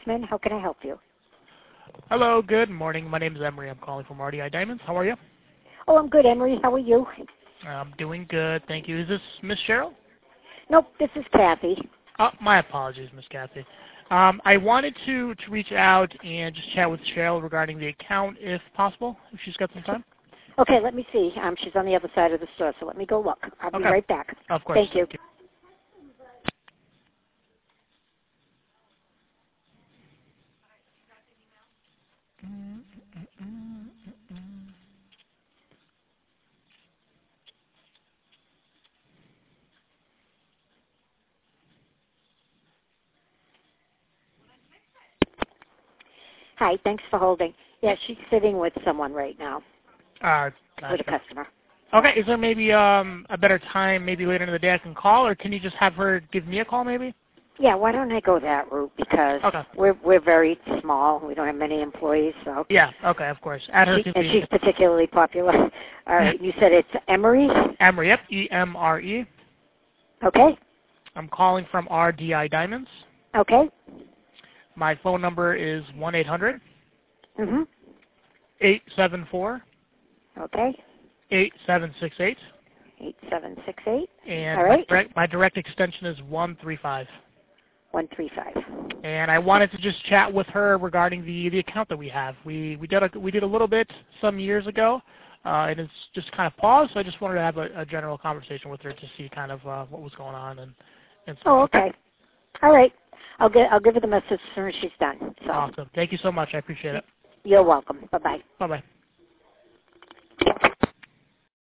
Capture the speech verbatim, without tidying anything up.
Investment. How can I help you? Hello, good morning. My name is Emery. I'm calling from R D I Diamonds. How are you? Oh, I'm good, Emery. How are you? I'm doing good, thank you. Is this Miss Cheryl? Nope, this is Kathy. Oh, my apologies, Miss Kathy. Um, I wanted to, to reach out and just chat with Cheryl regarding the account, if possible, if she's got some time. Okay, let me see. Um, she's on the other side of the store, so let me go look. I'll Okay. be right back. Of course. Thank you. Thank you. Hi, thanks for holding. Yeah, she's sitting with someone right now, Uh, with a gotcha. customer. Okay, is there maybe um, a better time, maybe later in the day I can call, or can you just have her give me a call maybe? Yeah, why don't I go that route because Okay. we're we're very small. We don't have many employees, so. Yeah, okay, of course. At her She, and convenience. she's particularly popular. All right, you said it's Emery? Emery, yep, E M R E. Okay, I'm calling from R D I Diamonds. okay. My phone number is one eight hundred Mm-hmm. eight seven four Okay, eight seven six eight. eight seven six eight. And All my right, direct, my direct extension is one three five. one three five. And I wanted to just chat with her regarding the, the account that we have. We we did a, we did a little bit some years ago, uh, and it's just kind of paused. So I just wanted to have a, a general conversation with her to see kind of uh, what was going on and and stuff. Oh, okay. All right. I'll get I'll give her the message as soon as she's done. So Awesome. Thank you so much. I appreciate it. you're welcome. Bye bye. Bye bye.